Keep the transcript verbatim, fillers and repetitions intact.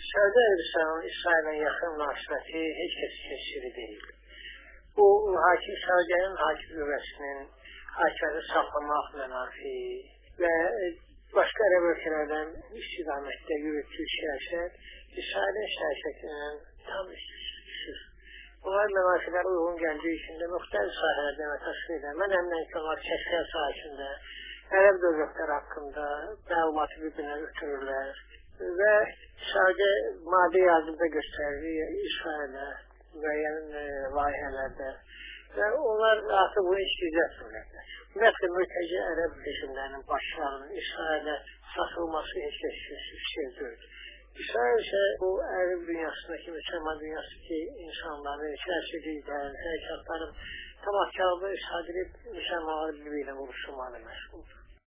Səudi Ərəbistanın İsrail'e yaxın münasibəti heç kəsin sirri deyil. Bu, hakim Səudiyənin hakim qüvvəsinin hakimiyyəti saxlamaq mənafi və başqa ərəb ölkələrdən istiqamətdə yürütdüyü siyasət İsrailin siyasətindən tam üstünsüz. Bunlar mənafilər uyğun gəldiyi üçün də müxtəlif sahələrdə əməkdaşlıq edir. Mən əminəm ki, onlar kəşfiyyat sahəsində ərəb dövlətləri haqqında məlumatı bir-birinə ötürürlər və sadə maddi yardımda göstərir İsrail'ə müəyyən layihələrdə və onlar artıq bunu heç gizlətmirlər. Ümumiyyətlə, mültəci ərəb rejimlərinin başlarının İsrail'ə satılması heç kəsin şey deyil. İsrail ise bu ərəb dünyasındaki, müsəlman dünyasındaki insanların, siyasi liderlerin, hərəkatların tamahkarlığı istifade edip müsəlmanları birbiriyle vuruşturmalı məşğuldur.